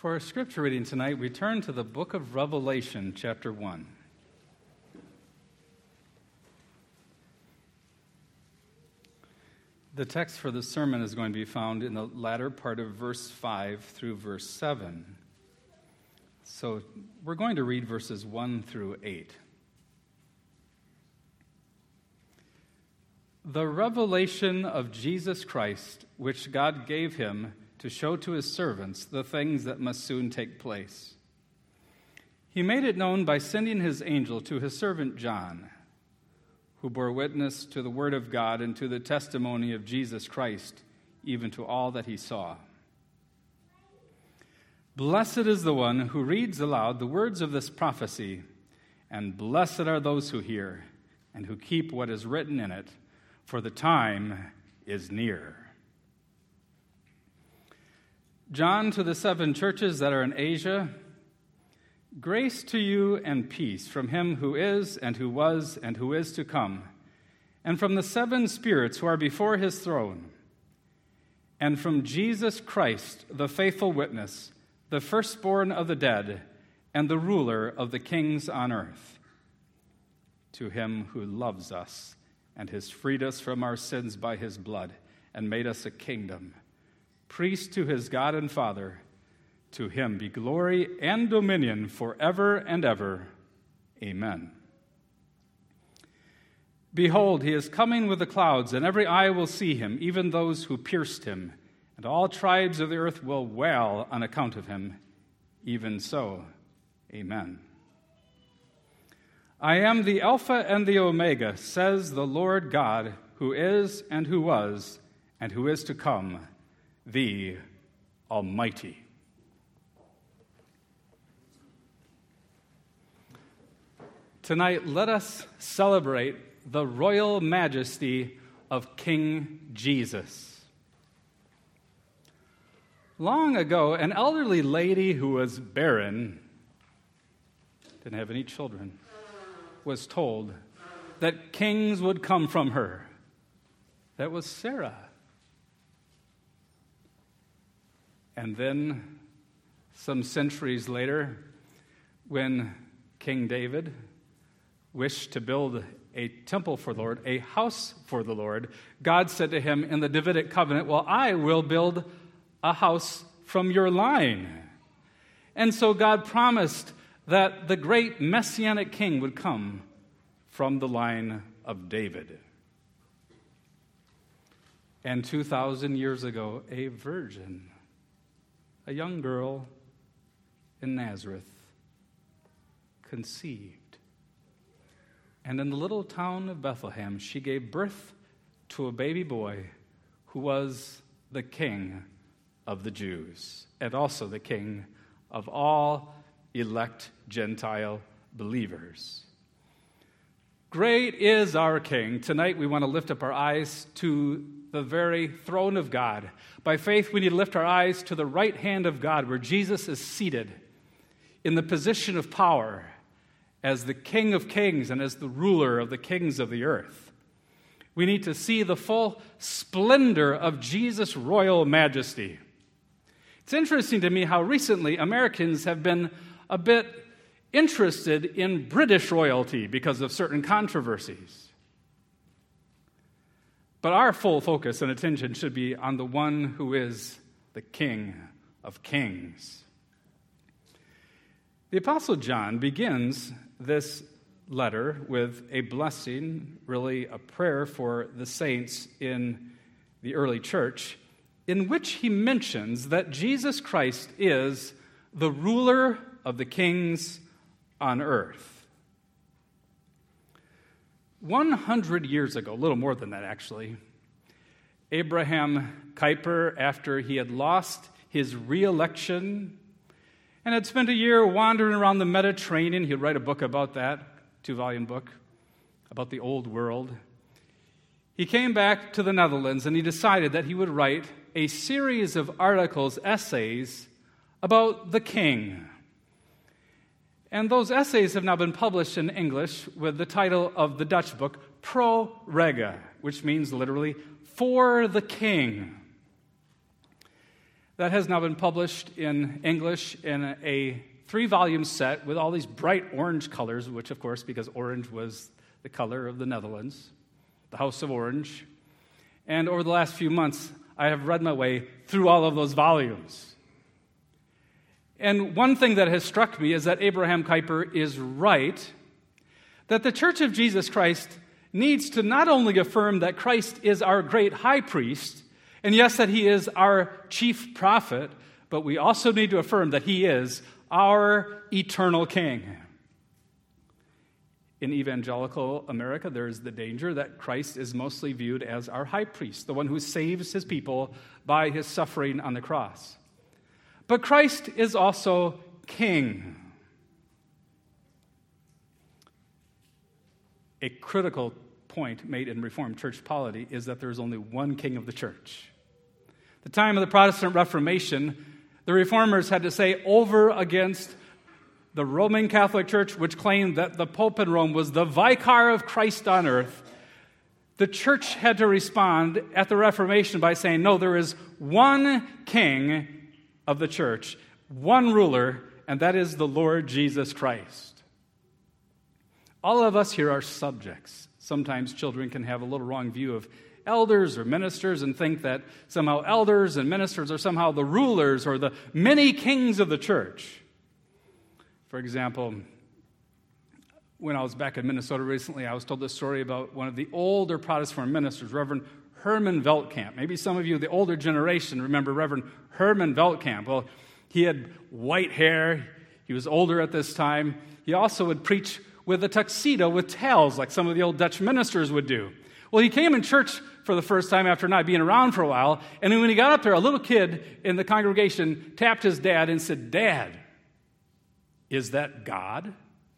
For our scripture reading tonight, we turn to the book of Revelation, chapter 1. The text for the sermon is going to be found in the latter part of verse 5 through verse 7. So we're going to read verses 1 through 8. The revelation of Jesus Christ, which God gave him to show to his servants the things that must soon take place. He made it known by sending his angel to his servant John, who bore witness to the word of God and to the testimony of Jesus Christ, even to all that he saw. Blessed is the one who reads aloud the words of this prophecy, and blessed are those who hear and who keep what is written in it, for the time is near. John, to the 7 churches that are in Asia, grace to you and peace from him who is and who was and who is to come, and from the 7 spirits who are before his throne, and from Jesus Christ, the faithful witness, the firstborn of the dead, and the ruler of the kings on earth. To him who loves us and has freed us from our sins by his blood and made us a kingdom, priest to his God and Father, to him be glory and dominion forever and ever. Amen. Behold, he is coming with the clouds, and every eye will see him, even those who pierced him, and all tribes of the earth will wail on account of him. Even so, amen. I am the Alpha and the Omega, says the Lord God, who is and who was and who is to come, the Almighty. Tonight, let us celebrate the royal majesty of King Jesus. Long ago, an elderly lady who was barren, didn't have any children, was told that kings would come from her. That was Sarah. And then, some centuries later, when King David wished to build a temple for the Lord, a house for the Lord, God said to him in the Davidic covenant, well, I will build a house from your line. And so God promised that the great Messianic king would come from the line of David. And 2,000 years ago, a virgin, a young girl in Nazareth, conceived. And in the little town of Bethlehem, she gave birth to a baby boy who was the King of the Jews, and also the King of all elect Gentile believers. Great is our King. Tonight we want to lift up our eyes to the very throne of God. By faith, we need to lift our eyes to the right hand of God, where Jesus is seated in the position of power as the King of kings and as the ruler of the kings of the earth. We need to see the full splendor of Jesus' royal majesty. It's interesting to me how recently Americans have been a bit interested in British royalty because of certain controversies. But our full focus and attention should be on the one who is the King of kings. The Apostle John begins this letter with a blessing, really a prayer for the saints in the early church, in which he mentions that Jesus Christ is the ruler of the kings on earth. 100 years ago, a little more than that actually, Abraham Kuyper, after he had lost his re-election and had spent a year wandering around the Mediterranean, he'd write a book about that, 2-volume book, about the old world. He came back to the Netherlands and he decided that he would write a series of articles, essays, about the king. And those essays have now been published in English with the title of the Dutch book, Pro Rege, which means literally, for the king. that has now been published in English in a 3-volume set with all these bright orange colors, which, of course, because orange was the color of the Netherlands, the House of Orange. And over the last few months, I have read my way through all of those volumes. And one thing that has struck me is that Abraham Kuyper is right, that the Church of Jesus Christ needs to not only affirm that Christ is our great high priest, and yes, that he is our chief prophet, but we also need to affirm that he is our eternal king. In evangelical America, there is the danger that Christ is mostly viewed as our high priest, the one who saves his people by his suffering on the cross. But Christ is also king. A critical point made in Reformed church polity is that there is only one king of the church. The time of the Protestant Reformation, the Reformers had to say over against the Roman Catholic Church, which claimed that the Pope in Rome was the vicar of Christ on earth. The church had to respond at the Reformation by saying, no, there is one king of the church, one ruler, and that is the Lord Jesus Christ. All of us here are subjects. Sometimes children can have a little wrong view of elders or ministers and think that somehow elders and ministers are somehow the rulers or the many kings of the church. For example, when I was back in Minnesota recently, I was told this story about one of the older Protestant ministers, Reverend Herman Veldkamp. Maybe some of you, the older generation, remember Reverend Herman Veldkamp. Well, he had white hair. He was older at this time. He also would preach with a tuxedo with tails like some of the old Dutch ministers would do. Well, he came in church for the first time after not being around for a while, and when he got up there, a little kid in the congregation tapped his dad and said, "Dad, is that God?"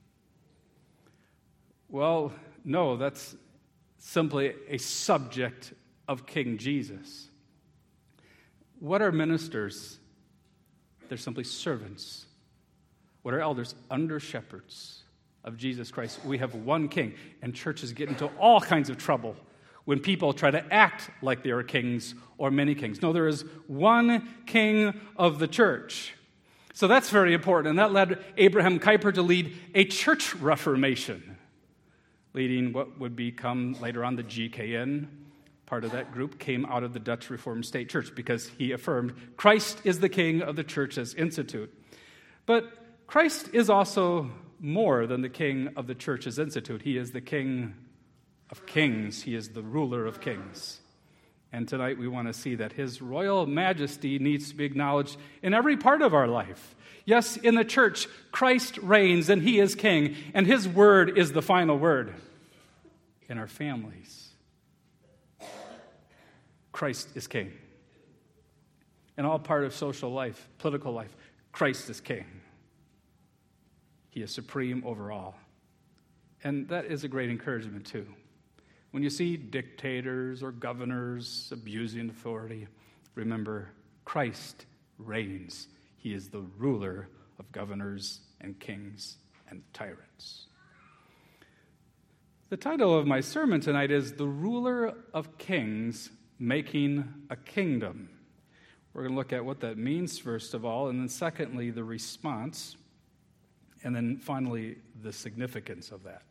Well, no, that's simply a subject of King Jesus. What are ministers? They're simply servants. What are elders? Under shepherds of Jesus Christ. We have one king, and churches get into all kinds of trouble when people try to act like they are kings or many kings. No, there is one king of the church. So that's very important, and that led Abraham Kuyper to lead a church reformation, leading what would become later on the GKN. Part of that group came out of the Dutch Reformed State Church because he affirmed Christ is the king of the church as institute. But Christ is also more than the king of the church as institute. He is the king of kings. He is the ruler of kings. And tonight we want to see that his royal majesty needs to be acknowledged in every part of our life. Yes, in the church, Christ reigns and he is king, and his word is the final word. In our families, Christ is king. In all part of social life, political life, Christ is king. He is supreme over all. And that is a great encouragement too. When you see dictators or governors abusing authority, remember Christ reigns. He is the ruler of governors and kings and tyrants. The title of my sermon tonight is The Ruler of Kings Making a Kingdom. We're going to look at what that means first of all, and then secondly, the response, and then finally, the significance of that.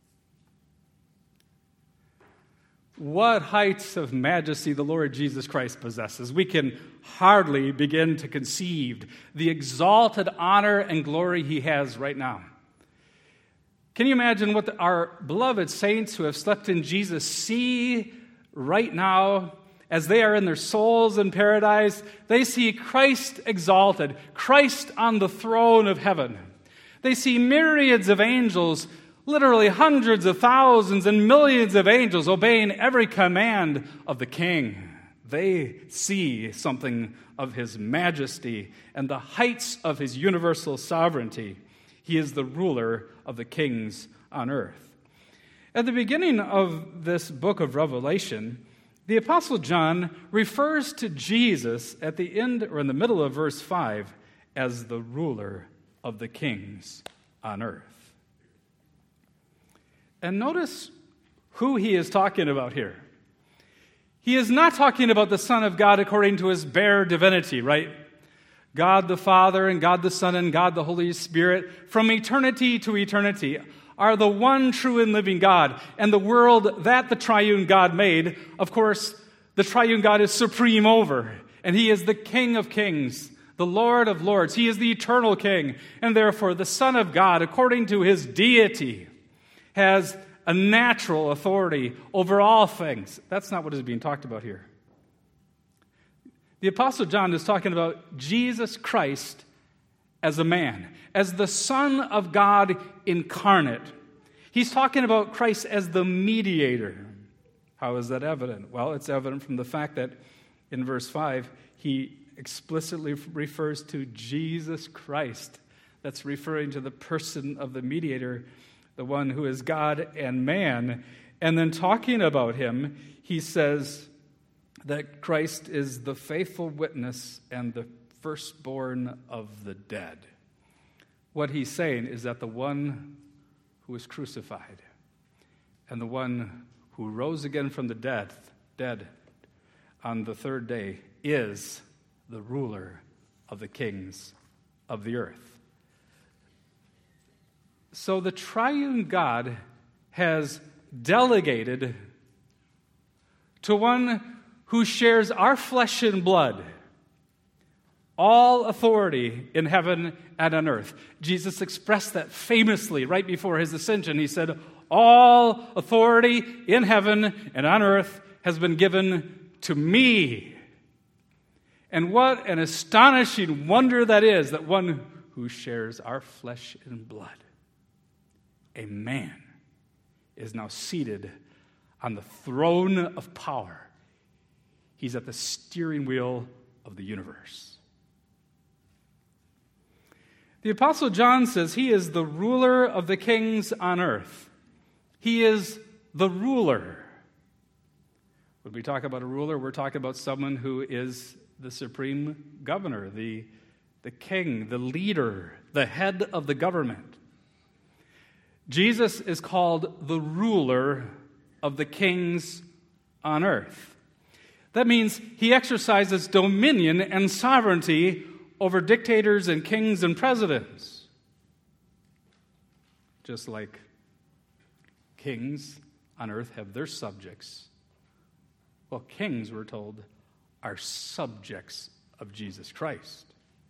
What heights of majesty the Lord Jesus Christ possesses. We can hardly begin to conceive the exalted honor and glory he has right now. Can you imagine what our beloved saints who have slept in Jesus see right now as they are in their souls in paradise? They see Christ exalted, Christ on the throne of heaven. They see myriads of angels, literally hundreds of thousands and millions of angels obeying every command of the King. They see something of his majesty and the heights of his universal sovereignty. He is the ruler of the kings on earth. At the beginning of this book of Revelation, the Apostle John refers to Jesus at the end or in the middle of verse 5 as the ruler of the kings on earth. And notice who he is talking about here. He is not talking about the Son of God according to his bare divinity, right? God the Father and God the Son and God the Holy Spirit, from eternity to eternity, are the one true and living God. And the world that the triune God made, of course, the triune God is supreme over. And he is the King of kings, the Lord of lords. He is the eternal King. And therefore, the Son of God, according to his deity, has a natural authority over all things. That's not what is being talked about here. The Apostle John is talking about Jesus Christ as a man, as the Son of God incarnate. He's talking about Christ as the mediator. How is that evident? Well, it's evident from the fact that in verse 5, he explicitly refers to Jesus Christ. That's referring to the person of the mediator, the one who is God and man. And then talking about him, he says that Christ is the faithful witness and the firstborn of the dead. What he's saying is that the one who was crucified and the one who rose again from the dead on the third day is the ruler of the kings of the earth. So the triune God has delegated to one who shares our flesh and blood all authority in heaven and on earth. Jesus expressed that famously right before his ascension. He said, "All authority in heaven and on earth has been given to me." And what an astonishing wonder that is, that one who shares our flesh and blood, a man, is now seated on the throne of power. He's at the steering wheel of the universe. The Apostle John says he is the ruler of the kings on earth. He is the ruler. When we talk about a ruler, we're talking about someone who is the supreme governor, the king, the leader, the head of the government. Jesus is called the ruler of the kings on earth. That means he exercises dominion and sovereignty over dictators and kings and presidents. Just like kings on earth have their subjects. Well, kings, we're told, are subjects of Jesus Christ.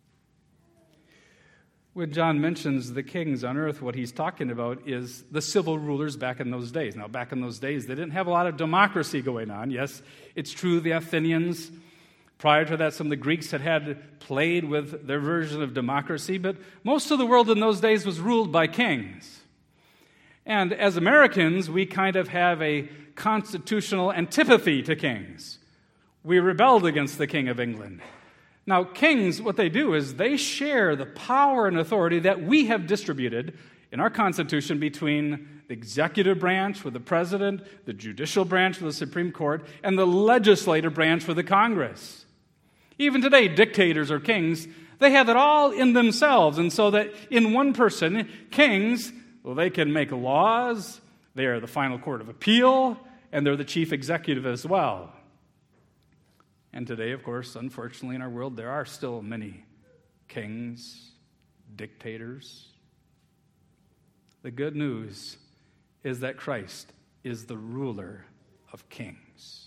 When John mentions the kings on earth, what he's talking about is the civil rulers back in those days. Now, back in those days, they didn't have a lot of democracy going on. Yes, it's true, the Athenians. Prior to that, some of the Greeks had played with their version of democracy, but most of the world in those days was ruled by kings. And as Americans, we kind of have a constitutional antipathy to kings. We rebelled against the King of England. Now, kings, what they do is they share the power and authority that we have distributed in our Constitution between the executive branch with the president, the judicial branch with the Supreme Court, and the legislative branch with the Congress. Even today, dictators or kings, they have it all in themselves. And so that in one person, kings, well, they can make laws, they are the final court of appeal, and they're the chief executive as well. And today, of course, unfortunately in our world, there are still many kings, dictators. The good news is that Christ is the ruler of kings.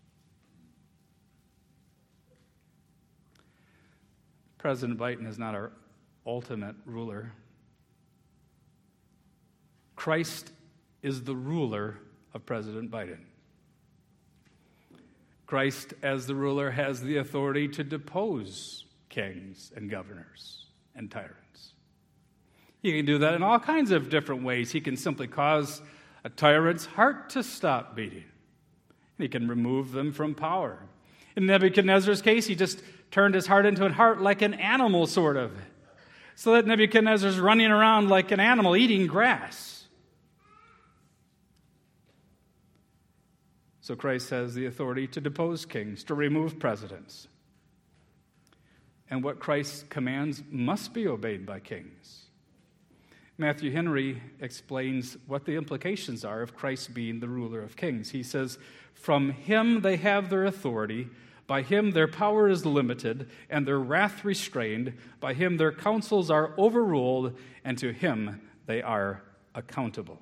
President Biden is not our ultimate ruler. Christ is the ruler of President Biden. Christ, as the ruler, has the authority to depose kings and governors and tyrants. He can do that in all kinds of different ways. He can simply cause a tyrant's heart to stop beating. He can remove them from power. In Nebuchadnezzar's case, he just turned his heart into a heart like an animal, sort of, so that Nebuchadnezzar's running around like an animal eating grass. So Christ has the authority to depose kings, to remove presidents. And what Christ commands must be obeyed by kings. Matthew Henry explains what the implications are of Christ being the ruler of kings. He says, "From him they have their authority, By him their power is limited, and their wrath restrained. By him their counsels are overruled, and to him they are accountable.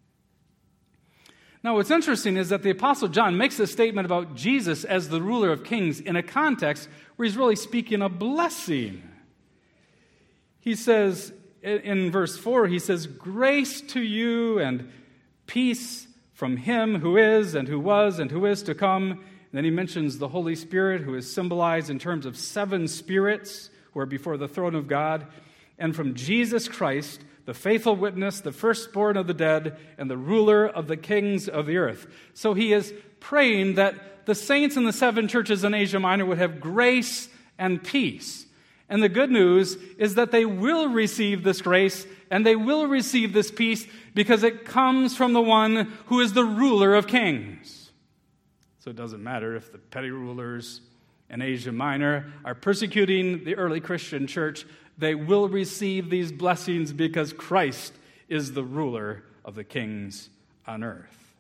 Now, what's interesting is that the Apostle John makes a statement about Jesus as the ruler of kings in a context where he's really speaking a blessing. He says, in verse 4, he says, "Grace to you and peace from him who is and who was and who is to come." And then he mentions the Holy Spirit, who is symbolized in terms of 7 spirits who are before the throne of God. And from Jesus Christ, the faithful witness, the firstborn of the dead, and the ruler of the kings of the earth. So he is praying that the saints in the 7 churches in Asia Minor would have grace and peace. And the good news is that they will receive this grace and they will receive this peace because it comes from the one who is the ruler of kings. So it doesn't matter if the petty rulers in Asia Minor are persecuting the early Christian church. They will receive these blessings because Christ is the ruler of the kings on earth.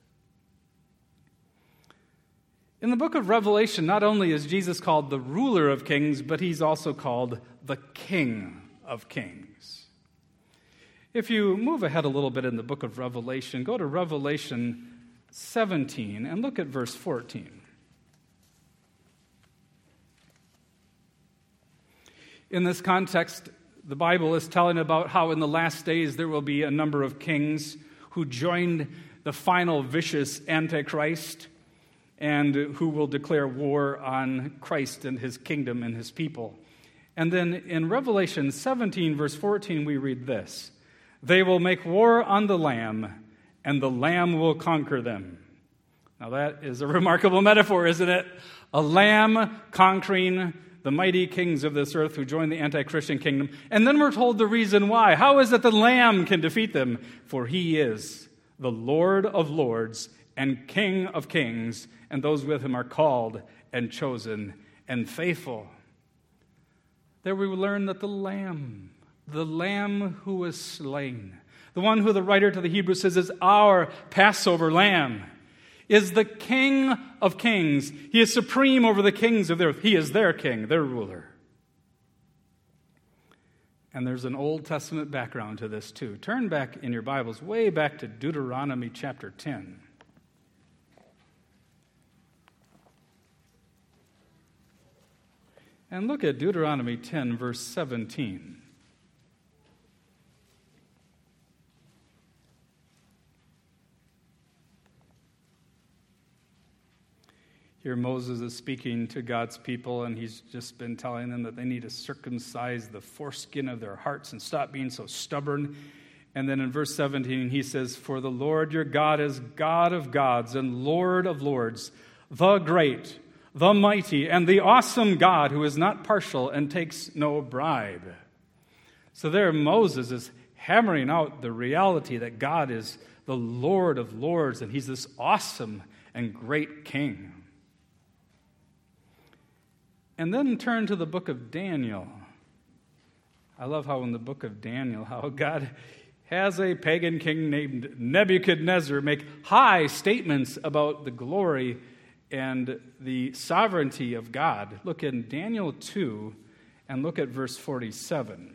In the book of Revelation, not only is Jesus called the ruler of kings, but he's also called the King of kings. If you move ahead a little bit in the book of Revelation, go to Revelation 17 and look at verse 14. In this context, the Bible is telling about how in the last days there will be a number of kings who joined the final vicious Antichrist and who will declare war on Christ and his kingdom and his people. And then in Revelation 17, verse 14, we read this: "They will make war on the Lamb, and the Lamb will conquer them." Now that is a remarkable metaphor, isn't it? A lamb conquering the mighty kings of this earth who join the anti-Christian kingdom. And then we're told the reason why. How is it the Lamb can defeat them? For he is the Lord of lords and King of kings, and those with him are called and chosen and faithful. There we learn that the Lamb who was slain, the one who the writer to the Hebrews says is our Passover lamb, is the King of kings. He is supreme over the kings of the earth. He is their king, their ruler. And there's an Old Testament background to this too. Turn back in your Bibles, way back to Deuteronomy chapter 10. And look at Deuteronomy 10, verse 17. Here Moses is speaking to God's people, and he's just been telling them that they need to circumcise the foreskin of their hearts and stop being so stubborn. And then in verse 17 he says, "For the Lord your God is God of gods and Lord of lords, the great, the mighty, and the awesome God who is not partial and takes no bribe." So there Moses is hammering out the reality that God is the Lord of lords, and he's this awesome and great king. And then turn to the book of Daniel. I love how in the book of Daniel, how God has a pagan king named Nebuchadnezzar make high statements about the glory and the sovereignty of God. Look in Daniel 2 and look at verse 47.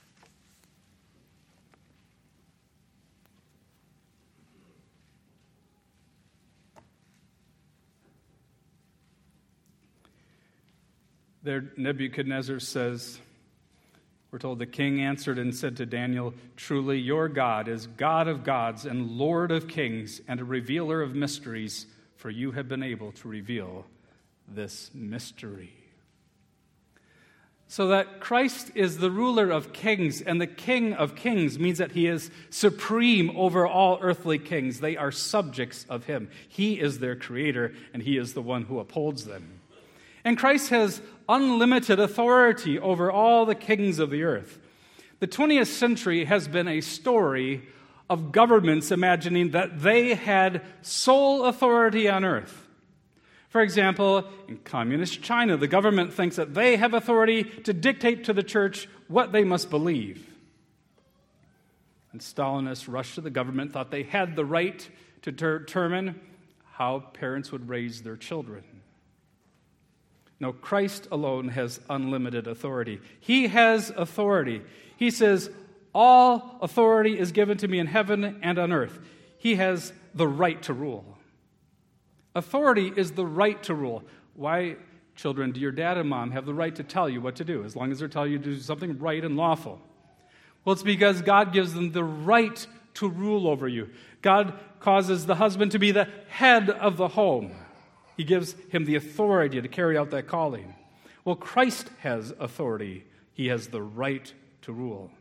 There, Nebuchadnezzar says, we're told, "The king answered and said to Daniel, 'Truly your God is God of gods and Lord of kings and a revealer of mysteries, for you have been able to reveal this mystery.'" So that Christ is the ruler of kings, and the King of kings means that he is supreme over all earthly kings. They are subjects of him. He is their creator, and he is the one who upholds them. And Christ has unlimited authority over all the kings of the earth. The 20th century has been a story of governments imagining that they had sole authority on earth. For example, in communist China, the government thinks that they have authority to dictate to the church what they must believe. And Stalinists rushed to the government, thought they had the right to determine how parents would raise their children. No, Christ alone has unlimited authority. He has authority. He says, all authority is given to me in heaven and on earth. He has the right to rule. Authority is the right to rule. Why, children, do your dad and mom have the right to tell you what to do, as long as they're telling you to do something right and lawful? Well, it's because God gives them the right to rule over you. God causes the husband to be the head of the home. He gives him the authority to carry out that calling. Well, Christ has authority. He has the right to rule.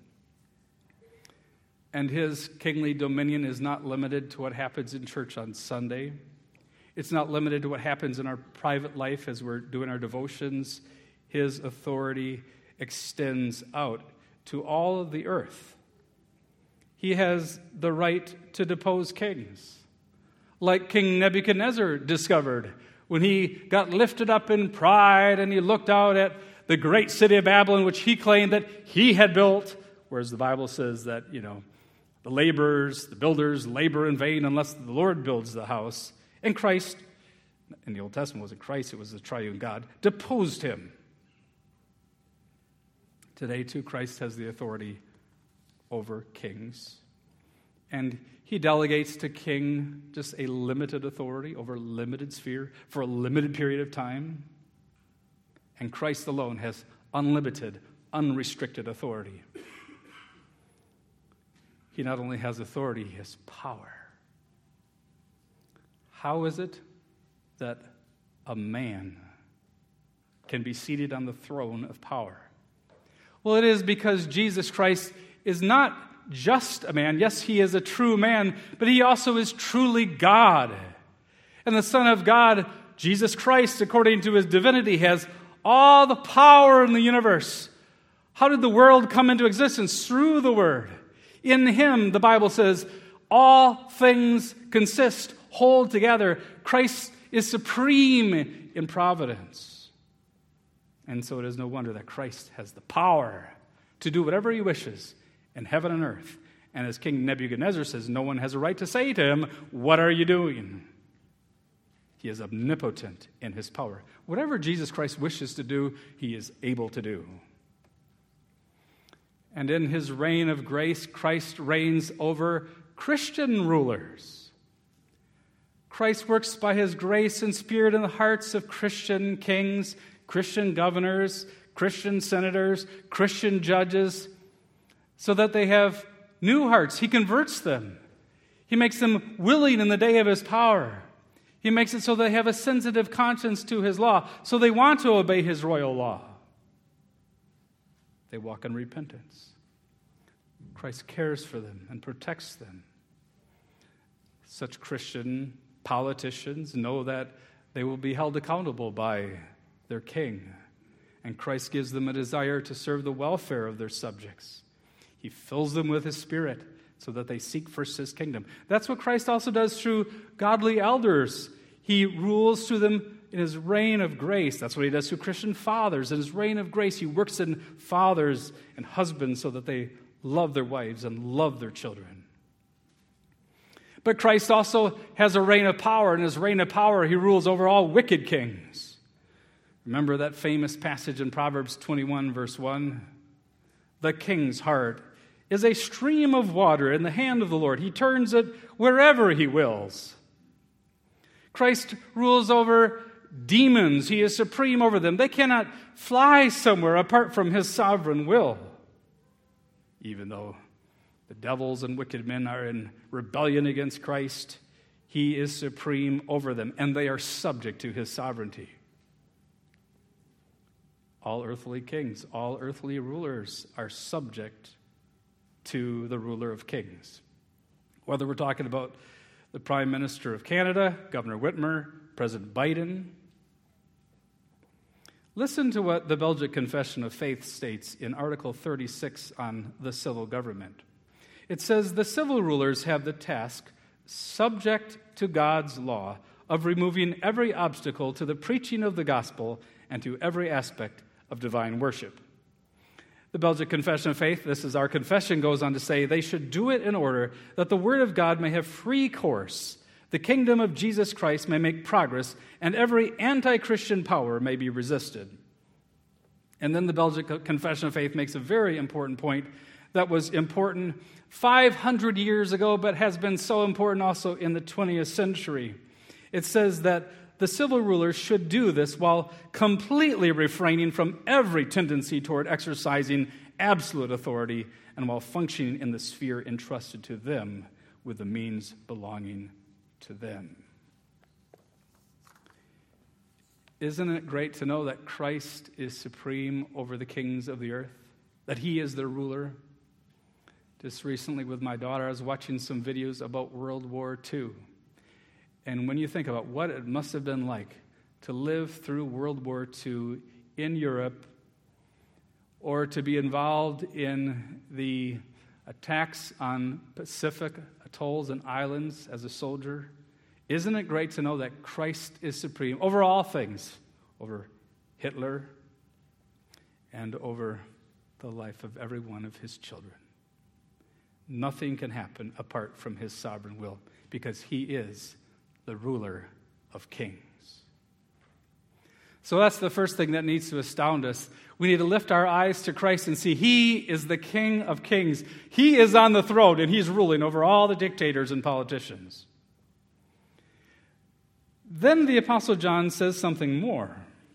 And his kingly dominion is not limited to what happens in church on Sunday. It's not limited to what happens in our private life as we're doing our devotions. His authority extends out to all of the earth. He has the right to depose kings, like King Nebuchadnezzar discovered when he got lifted up in pride and he looked out at the great city of Babylon, which he claimed that he had built, whereas the Bible says that, the laborers, the builders labor in vain unless the Lord builds the house. And Christ, in the Old Testament, it wasn't Christ, it was the triune God, deposed him. Today, too, Christ has the authority over kings. And he delegates to king just a limited authority over a limited sphere for a limited period of time. And Christ alone has unlimited, unrestricted authority. He not only has authority, he has power. How is it that a man can be seated on the throne of power? Well, it is because Jesus Christ is not just a man. Yes, he is a true man, but he also is truly God. And the Son of God, Jesus Christ, according to his divinity, has all the power in the universe. How did the world come into existence? Through the Word. In him, the Bible says, all things consist, hold together. Christ is supreme in providence. And so it is no wonder that Christ has the power to do whatever he wishes in heaven and earth. And as King Nebuchadnezzar says, no one has a right to say to him, what are you doing? He is omnipotent in his power. Whatever Jesus Christ wishes to do, he is able to do. And in his reign of grace, Christ reigns over Christian rulers. Christ works by his grace and spirit in the hearts of Christian kings, Christian governors, Christian senators, Christian judges, so that they have new hearts. He converts them. He makes them willing in the day of his power. He makes it so they have a sensitive conscience to his law, so they want to obey his royal law. They walk in repentance. Christ cares for them and protects them. Such Christian politicians know that they will be held accountable by their king, and Christ gives them a desire to serve the welfare of their subjects. He fills them with his Spirit so that they seek first his kingdom. That's what Christ also does through godly elders. He rules through them in his reign of grace. That's what he does through Christian fathers. In his reign of grace, he works in fathers and husbands so that they love their wives and love their children. But Christ also has a reign of power. In his reign of power, he rules over all wicked kings. Remember that famous passage in Proverbs 21, verse 1? The king's heart is a stream of water in the hand of the Lord. He turns it wherever he wills. Christ rules over demons. He is supreme over them. They cannot fly somewhere apart from his sovereign will. Even though the devils and wicked men are in rebellion against Christ, he is supreme over them, and they are subject to his sovereignty. All earthly kings, all earthly rulers are subject to the ruler of kings. Whether we're talking about the Prime Minister of Canada, Governor Whitmer, President Biden. Listen to what the Belgic Confession of Faith states in Article 36 on the civil government. It says, the civil rulers have the task, subject to God's law, of removing every obstacle to the preaching of the gospel and to every aspect of divine worship. The Belgic Confession of Faith, this is our confession, goes on to say they should do it in order that the Word of God may have free course, the kingdom of Jesus Christ may make progress, and every anti-Christian power may be resisted. And then the Belgic Confession of Faith makes a very important point that was important 500 years ago, but has been so important also in the 20th century. It says that the civil rulers should do this while completely refraining from every tendency toward exercising absolute authority and while functioning in the sphere entrusted to them with the means belonging to them. Isn't it great to know that Christ is supreme over the kings of the earth? That he is their ruler? Just recently with my daughter, I was watching some videos about World War II. And when you think about what it must have been like to live through World War II in Europe, or to be involved in the attacks on Pacific atolls and islands as a soldier, isn't it great to know that Christ is supreme over all things, over Hitler and over the life of every one of his children? Nothing can happen apart from his sovereign will, because he is the ruler of kings. So that's the first thing that needs to astound us. We need to lift our eyes to Christ and see he is the King of kings. He is on the throne, and he's ruling over all the dictators and politicians. Then the Apostle John says something more.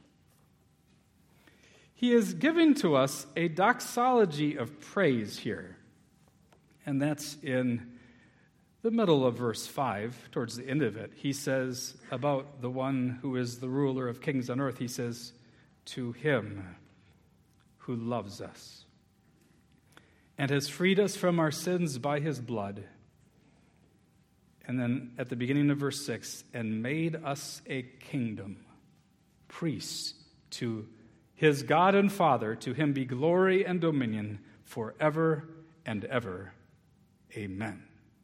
He is giving to us a doxology of praise here. And that's in the middle of verse 5, towards the end of it. He says about the one who is the ruler of kings on earth, he says, to him who loves us and has freed us from our sins by his blood. And then at the beginning of verse 6, and made us a kingdom, priests to his God and Father, to him be glory and dominion forever and ever. Amen.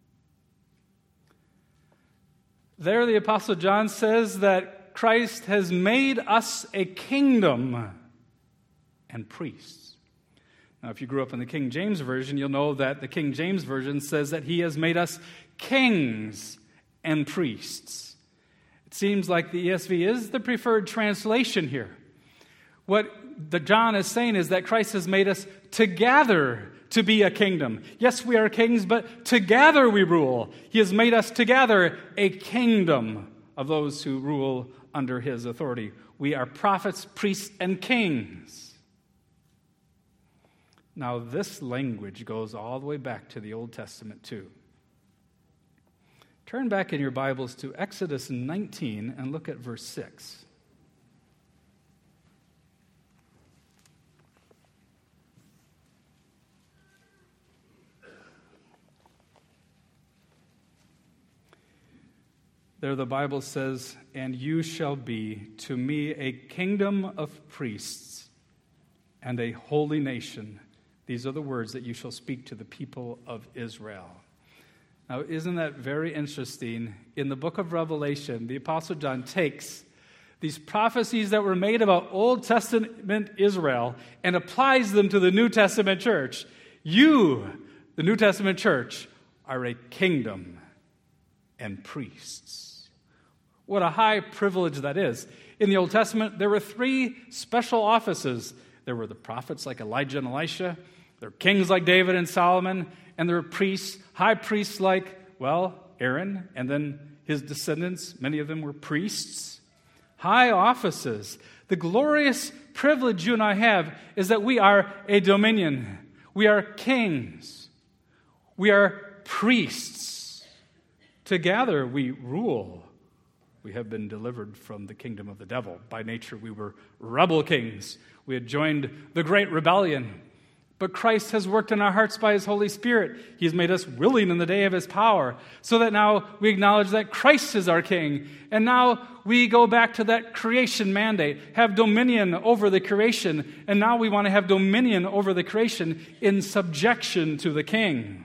There the Apostle John says that Christ has made us a kingdom and priests. Now, if you grew up in the King James Version, you'll know that the King James Version says that he has made us kings and priests. It seems like the ESV is the preferred translation here. What John is saying is that Christ has made us together to be a kingdom. Yes, we are kings, but together we rule. He has made us together a kingdom of those who rule under his authority. We are prophets, priests, and kings. Now, this language goes all the way back to the Old Testament, too. Turn back in your Bibles to Exodus 19 and look at verse 6. There the Bible says, and you shall be to me a kingdom of priests and a holy nation. These are the words that you shall speak to the people of Israel. Now, isn't that very interesting? In the book of Revelation, the Apostle John takes these prophecies that were made about Old Testament Israel and applies them to the New Testament church. You, the New Testament church, are a kingdom and priests. What a high privilege that is. In the Old Testament, there were 3 special offices. There were the prophets like Elijah and Elisha. There were kings like David and Solomon. And there were priests, high priests like, Aaron. And then his descendants, many of them were priests. High offices. The glorious privilege you and I have is that we are a dominion. We are kings. We are priests. Together we rule. We have been delivered from the kingdom of the devil. By nature, we were rebel kings. We had joined the great rebellion. But Christ has worked in our hearts by his Holy Spirit. He has made us willing in the day of his power, so that now we acknowledge that Christ is our king. And now we go back to that creation mandate, have dominion over the creation. And now we want to have dominion over the creation in subjection to the king.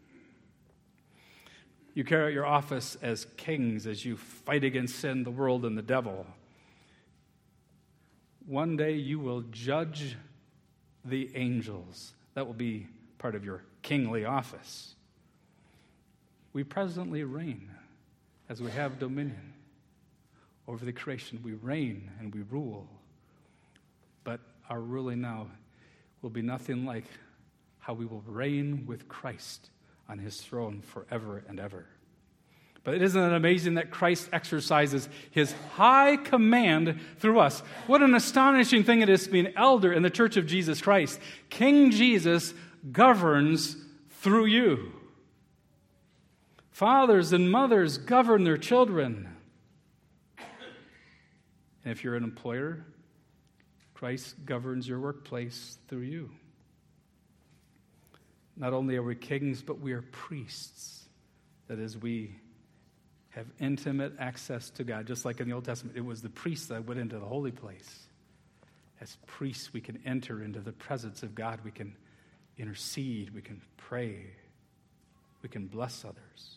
You carry out your office as kings as you fight against sin, the world, and the devil. One day you will judge the angels. That will be part of your kingly office. We presently reign as we have dominion over the creation. We reign and we rule. But our ruling now will be nothing like how we will reign with Christ on his throne forever and ever. But isn't it amazing that Christ exercises his high command through us? What an astonishing thing it is to be an elder in the Church of Jesus Christ. King Jesus governs through you. Fathers and mothers govern their children. And if you're an employer, Christ governs your workplace through you. Not only are we kings, but we are priests. That is, we have intimate access to God. Just like in the Old Testament, it was the priests that went into the holy place. As priests, we can enter into the presence of God. We can intercede. We can pray. We can bless others.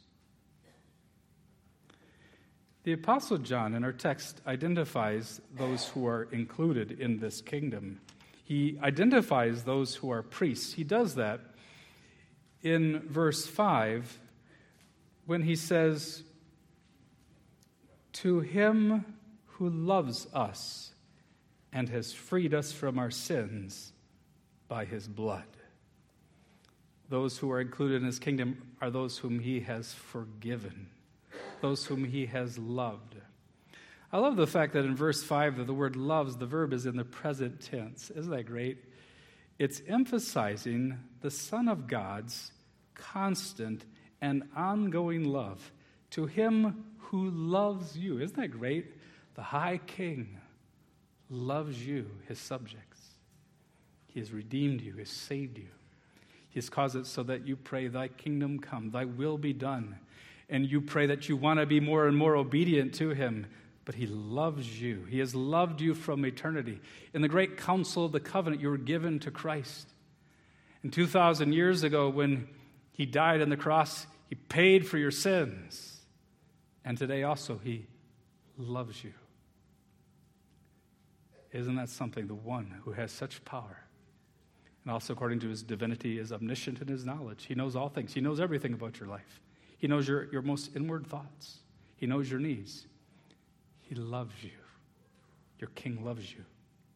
The Apostle John in our text identifies those who are included in this kingdom. He identifies those who are priests. He does that in verse 5 when he says, "To him who loves us and has freed us from our sins by his blood." Those who are included in his kingdom are those whom he has forgiven, those whom he has loved. I love the fact that in verse 5 that the word loves, the verb is in the present tense. Isn't that great? It's emphasizing the Son of God's constant and ongoing love to him who loves you. Isn't that great? The High King loves you, his subjects. He has redeemed you, he has saved you. He has caused it so that you pray, "Thy kingdom come, thy will be done." And you pray that you want to be more and more obedient to him. But he loves you. He has loved you from eternity. In the great council of the covenant, you were given to Christ. And 2,000 years ago, when he died on the cross, he paid for your sins. And today also, he loves you. Isn't that something? The one who has such power, and also according to his divinity, is omniscient in his knowledge. He knows all things. He knows everything about your life. He knows your most inward thoughts. He knows your needs. He loves you. Your King loves you.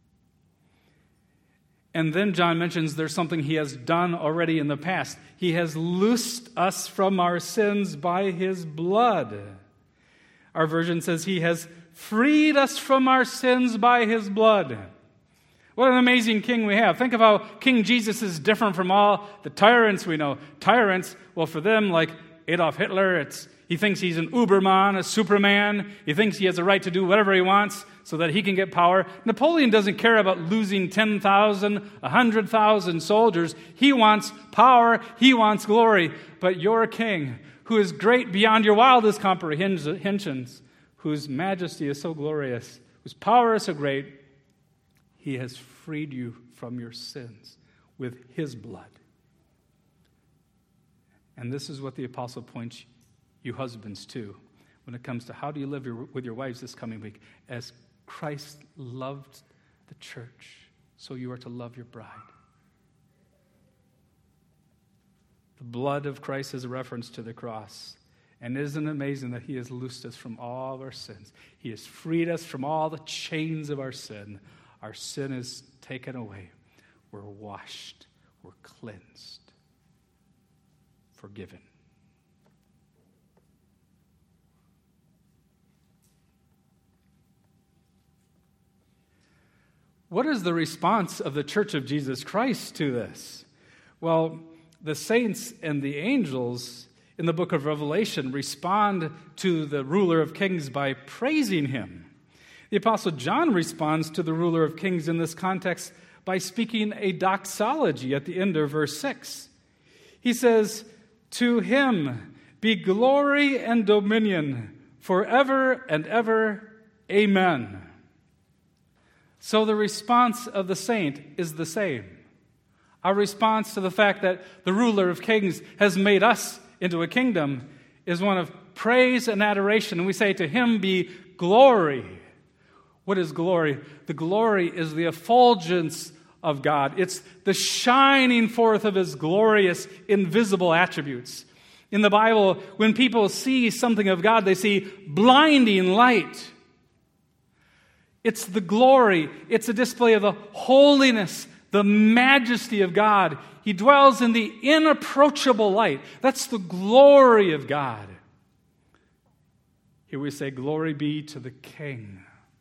And then John mentions there's something he has done already in the past. He has loosed us from our sins by his blood. Our version says he has freed us from our sins by his blood. What an amazing king we have. Think of how King Jesus is different from all the tyrants we know. Tyrants, well, for them, like Adolf Hitler, he thinks he's an Uberman, a Superman. He thinks he has a right to do whatever he wants so that he can get power. Napoleon doesn't care about losing 10,000, 100,000 soldiers. He wants power. He wants glory. But your king, who is great beyond your wildest comprehensions, whose majesty is so glorious, whose power is so great, he has freed you from your sins with his blood. And this is what the apostle points you husbands to when it comes to how do you live with your wives this coming week. As Christ loved the church, so you are to love your bride. The blood of Christ is a reference to the cross. And isn't it amazing that he has loosed us from all of our sins? He has freed us from all the chains of our sin. Our sin is taken away. We're washed. We're cleansed. Forgiven. What is the response of the Church of Jesus Christ to this? Well, the saints and the angels in the book of Revelation respond to the ruler of kings by praising him. The Apostle John responds to the ruler of kings in this context by speaking a doxology at the end of verse 6. He says, "To him be glory and dominion forever and ever. Amen." So the response of the saint is the same. Our response to the fact that the ruler of kings has made us into a kingdom is one of praise and adoration. And we say, "To him be glory." What is glory? The glory is the effulgence of God. It's the shining forth of his glorious, invisible attributes. In the Bible, when people see something of God, they see blinding light. It's the glory. It's a display of the holiness, the majesty of God. He dwells in the inapproachable light. That's the glory of God. Here we say, glory be to the King.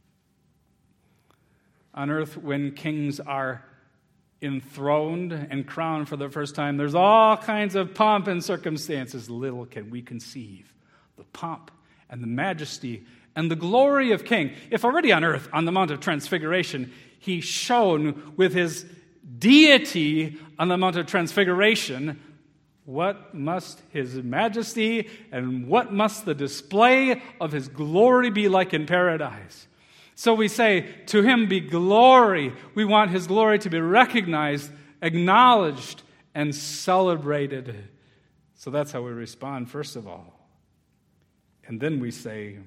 On earth, when kings are enthroned and crowned for the first time, there's all kinds of pomp and circumstances. Little can we conceive the pomp and the majesty and the glory of King. If already on earth, on the Mount of Transfiguration, he shone with his deity on the Mount of Transfiguration, what must his majesty and what must the display of his glory be like in paradise? So we say, to him be glory. We want his glory to be recognized, acknowledged, and celebrated. So that's how we respond, first of all. And then we say,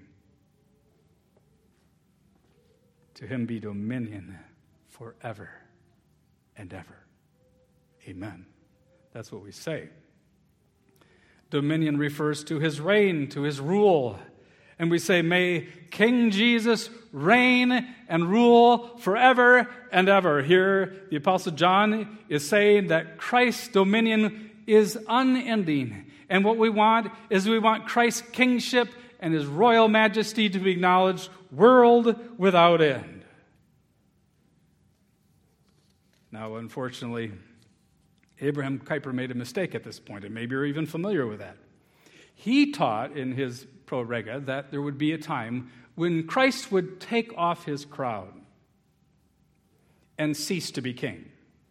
to him be dominion forever and ever. Amen. That's what we say. Dominion refers to his reign, to his rule. And we say, may King Jesus reign and rule forever and ever. Here, the Apostle John is saying that Christ's dominion is unending. And what we want is we want Christ's kingship and his royal majesty to be acknowledged world without end. Now, unfortunately, Abraham Kuyper made a mistake at this point, and maybe you're even familiar with that. He taught in his Pro Rega that there would be a time when Christ would take off his crown and cease to be king.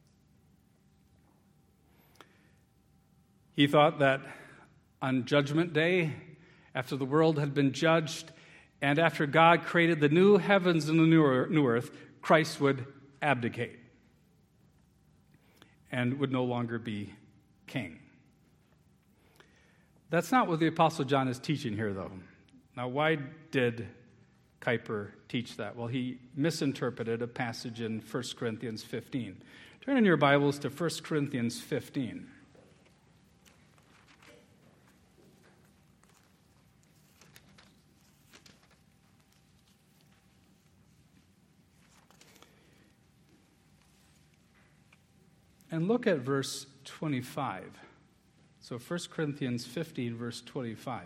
He thought that on Judgment Day, after the world had been judged, and after God created the new heavens and the new earth, Christ would abdicate and would no longer be king. That's not what the Apostle John is teaching here, though. Now, why did Kuyper teach that? Well, he misinterpreted a passage in 1 Corinthians 15. Turn in your Bibles to 1 Corinthians 15. And look at verse 25. So 1 Corinthians 15, verse 25.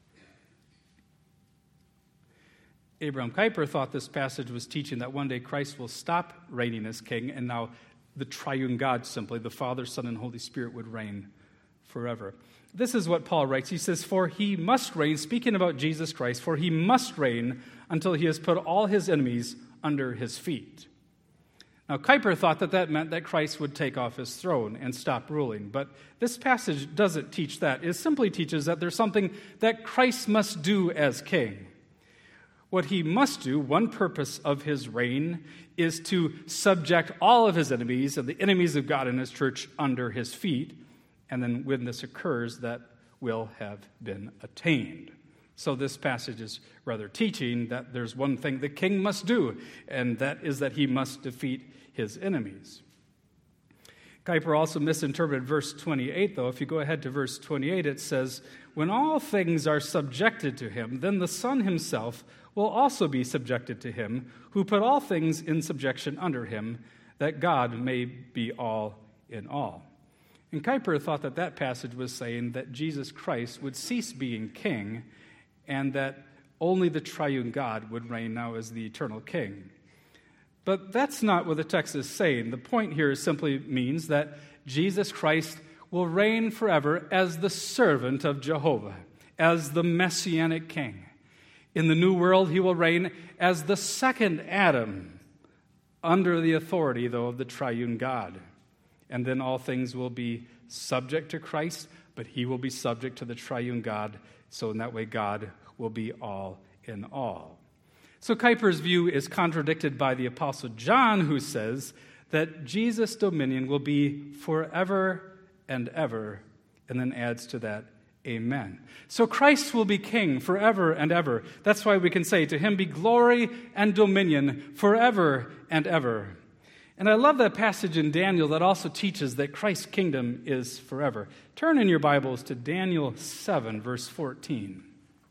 Abraham Kuyper thought this passage was teaching that one day Christ will stop reigning as king, and now the triune God, simply, the Father, Son, and Holy Spirit, would reign forever. This is what Paul writes. He says, for he must reign, speaking about Jesus Christ, for he must reign until he has put all his enemies under his feet. Now, Kuyper thought that meant that Christ would take off his throne and stop ruling. But this passage doesn't teach that. It simply teaches that there's something that Christ must do as king. What he must do, one purpose of his reign, is to subject all of his enemies and the enemies of God and his church under his feet. And then when this occurs, that will have been attained. So this passage is rather teaching that there's one thing the king must do, and that is that he must defeat his enemies. Kuyper also misinterpreted verse 28, though. If you go ahead to verse 28, it says, when all things are subjected to him, then the Son himself will also be subjected to him, who put all things in subjection under him, that God may be all in all. And Kuyper thought that passage was saying that Jesus Christ would cease being king, and that only the triune God would reign now as the eternal king. But that's not what the text is saying. The point here simply means that Jesus Christ will reign forever as the servant of Jehovah, as the messianic king. In the new world, he will reign as the second Adam, under the authority, though, of the triune God. And then all things will be subject to Christ, but he will be subject to the triune God, so in that way God will be all in all. So Kuyper's view is contradicted by the Apostle John, who says that Jesus' dominion will be forever and ever, and then adds to that, amen. So Christ will be king forever and ever. That's why we can say, to him be glory and dominion forever and ever. And I love that passage in Daniel that also teaches that Christ's kingdom is forever. Turn in your Bibles to Daniel 7, verse 14.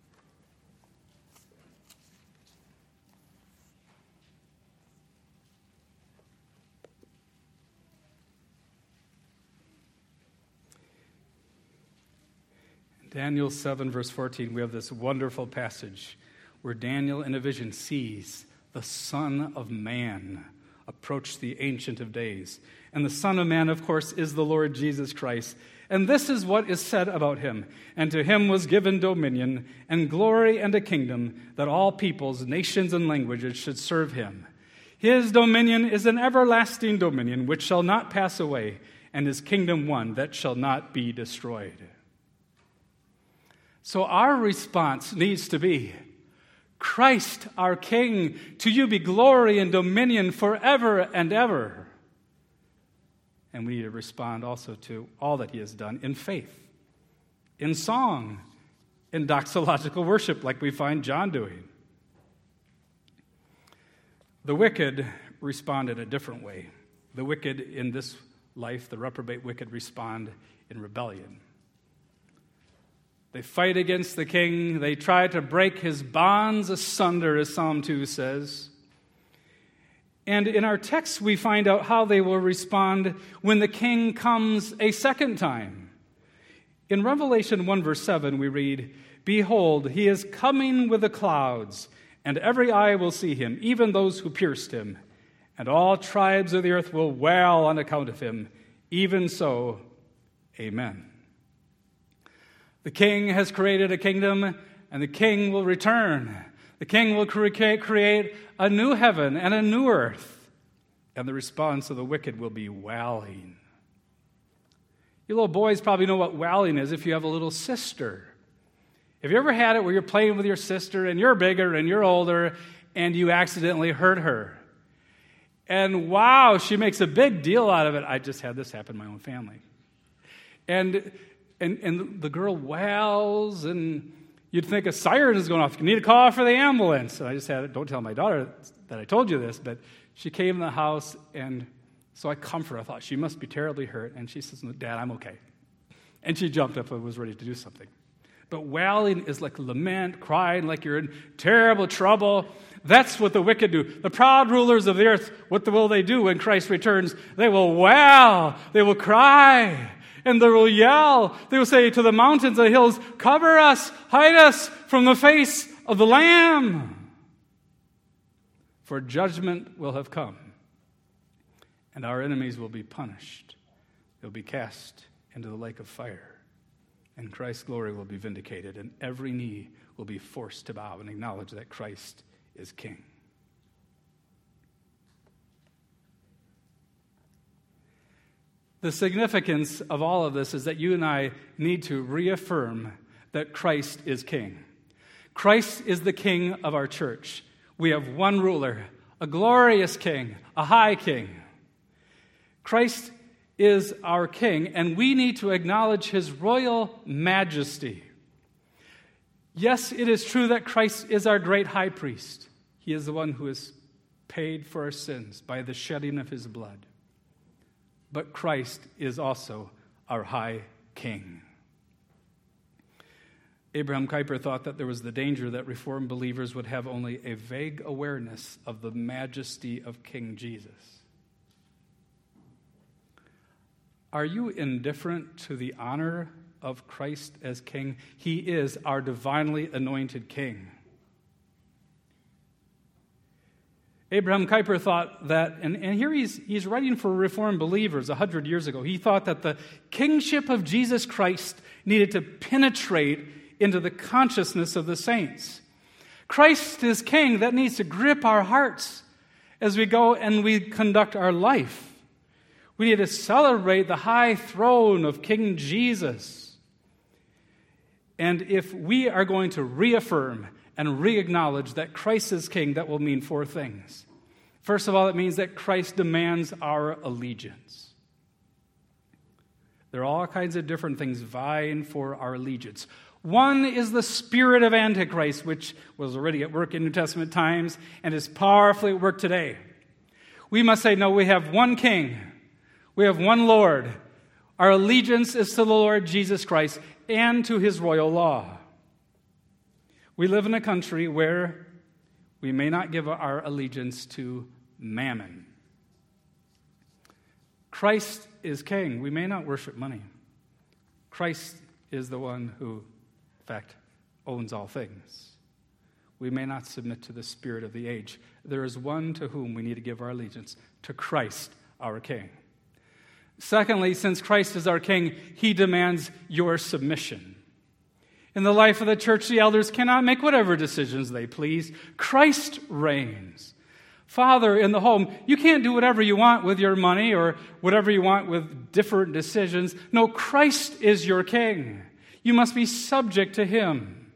Daniel 7, verse 14, we have this wonderful passage where Daniel in a vision sees the Son of Man approach the Ancient of Days. And the Son of Man, of course, is the Lord Jesus Christ. And this is what is said about him. And to him was given dominion and glory and a kingdom, that all peoples, nations, and languages should serve him. His dominion is an everlasting dominion which shall not pass away, and his kingdom one that shall not be destroyed. So our response needs to be, Christ, our King, to you be glory and dominion forever and ever. And we need to respond also to all that he has done in faith, in song, in doxological worship, like we find John doing. The wicked respond in a different way. The wicked in this life, the reprobate wicked, respond in rebellion. They fight against the king. They try to break his bonds asunder, as Psalm 2 says. And in our text, we find out how they will respond when the king comes a second time. In Revelation 1, verse 7, we read, "Behold, he is coming with the clouds, and every eye will see him, even those who pierced him. And all tribes of the earth will wail on account of him. Even so, amen." The king has created a kingdom, and the king will return. The king will create a new heaven and a new earth, and the response of the wicked will be wailing. You little boys probably know what wailing is if you have a little sister. Have you ever had it where you're playing with your sister, and you're bigger and you're older, and you accidentally hurt her? And wow, she makes a big deal out of it. I just had this happen in my own family. And the girl wails, and you'd think a siren is going off. You need a call for the ambulance. And I just had it. Don't tell my daughter that I told you this, but she came in the house, and so I comfort her. I thought she must be terribly hurt. And she says, "No, Dad, I'm okay." And she jumped up and was ready to do something. But wailing is like lament, crying like you're in terrible trouble. That's what the wicked do. The proud rulers of the earth, what will they do when Christ returns? They will wail. They will cry. And they will yell. They will say to the mountains and the hills, "Cover us, hide us from the face of the Lamb." For judgment will have come, and our enemies will be punished. They'll be cast into the lake of fire, and Christ's glory will be vindicated, and every knee will be forced to bow and acknowledge that Christ is King. The significance of all of this is that you and I need to reaffirm that Christ is King. Christ is the King of our church. We have one ruler, a glorious King, a high King. Christ is our King, and we need to acknowledge his royal majesty. Yes, it is true that Christ is our great high priest. He is the one who has paid for our sins by the shedding of his blood. But Christ is also our high King. Abraham Kuyper thought that there was the danger that Reformed believers would have only a vague awareness of the majesty of King Jesus. Are you indifferent to the honor of Christ as King? He is our divinely anointed King. Abraham Kuyper thought that, and here he's writing for Reformed believers 100 years ago. He thought that the kingship of Jesus Christ needed to penetrate into the consciousness of the saints. Christ is King. That needs to grip our hearts as we go and we conduct our life. We need to celebrate the high throne of King Jesus. And if we are going to reaffirm and re-acknowledge that Christ is King, that will mean four things. First of all, it means that Christ demands our allegiance. There are all kinds of different things vying for our allegiance. One is the spirit of Antichrist, which was already at work in New Testament times and is powerfully at work today. We must say, no, we have one King. We have one Lord. Our allegiance is to the Lord Jesus Christ and to his royal law. We live in a country where we may not give our allegiance to mammon. Christ is king. We may not worship money. Christ is the one who, in fact, owns all things. We may not submit to the spirit of the age. There is one to whom we need to give our allegiance, to Christ, our King. Secondly, since Christ is our King, he demands your submission. In the life of the church, the elders cannot make whatever decisions they please. Christ reigns. Father, in the home, you can't do whatever you want with your money or whatever you want with different decisions. No, Christ is your King. You must be subject to him.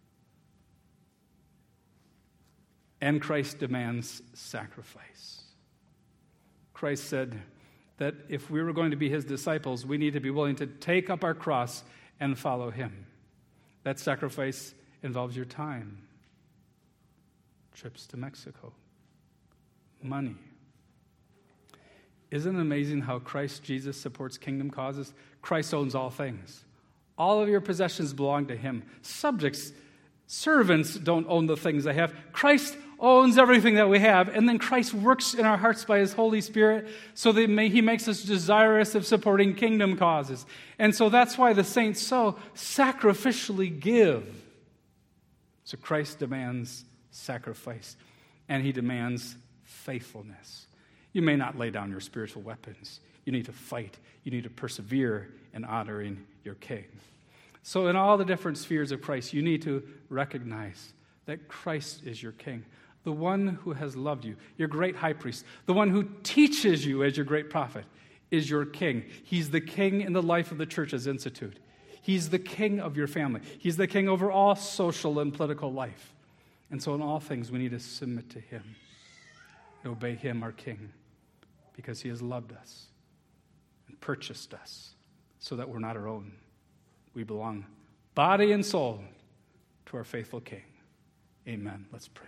And Christ demands sacrifice. Christ said that if we were going to be his disciples, we need to be willing to take up our cross and follow him. That sacrifice involves your time, trips to Mexico, money. Isn't it amazing how Christ Jesus supports kingdom causes? Christ owns all things. All of your possessions belong to him. Subjects, servants don't own the things they have. Christ owns everything that we have, and then Christ works in our hearts by his Holy Spirit so that he makes us desirous of supporting kingdom causes. And so that's why the saints so sacrificially give. So Christ demands sacrifice, and he demands faithfulness. You may not lay down your spiritual weapons. You need to fight. You need to persevere in honoring your King. So in all the different spheres of Christ, you need to recognize that Christ is your King, the one who has loved you, your great high priest, the one who teaches you as your great prophet, is your King. He's the King in the life of the church as institute. He's the King of your family. He's the King over all social and political life. And so in all things, we need to submit to him and obey him, our King, because he has loved us and purchased us so that we're not our own. We belong body and soul to our faithful King. Amen. Let's pray.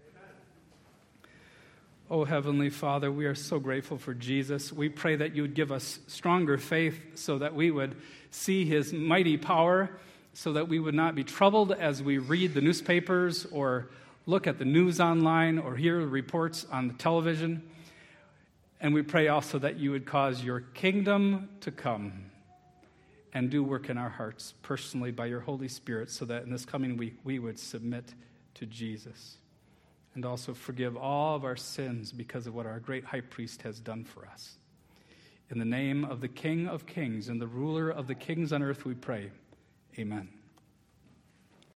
Oh, Heavenly Father, we are so grateful for Jesus. We pray that you would give us stronger faith so that we would see his mighty power, so that we would not be troubled as we read the newspapers or look at the news online or hear reports on the television. And we pray also that you would cause your kingdom to come and do work in our hearts personally by your Holy Spirit, so that in this coming week we would submit to Jesus and also forgive all of our sins because of what our great high priest has done for us. In the name of the King of Kings and the ruler of the kings on earth we pray. Amen.